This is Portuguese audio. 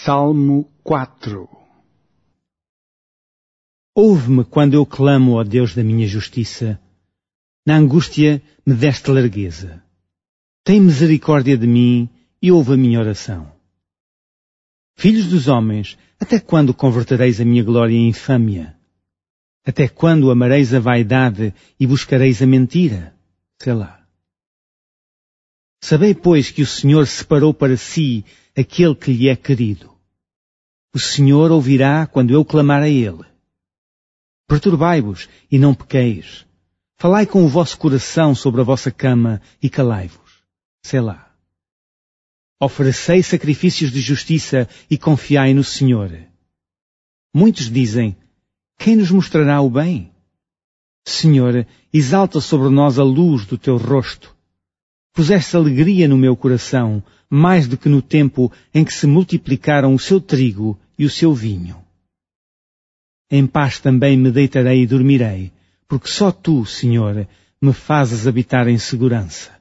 Salmo 4. Ouve-me quando eu clamo, ó Deus da minha justiça. Na angústia me deste largueza. Tem misericórdia de mim e ouve a minha oração. Filhos dos homens, até quando convertereis a minha glória em infâmia? Até quando amareis a vaidade e buscareis a mentira? Selá. Sabei, pois, que o Senhor separou para si aquele que lhe é querido. O Senhor ouvirá quando eu clamar a Ele. Perturbai-vos e não pequeis. Falai com o vosso coração sobre a vossa cama e calai-vos. Selá. Oferecei sacrifícios de justiça e confiai no Senhor. Muitos dizem, quem nos mostrará o bem? Senhor, exalta sobre nós a luz do teu rosto. Puseste alegria no meu coração, mais do que no tempo em que se multiplicaram o seu trigo e o seu vinho. Em paz também me deitarei e dormirei, porque só tu, Senhor, me fazes habitar em segurança.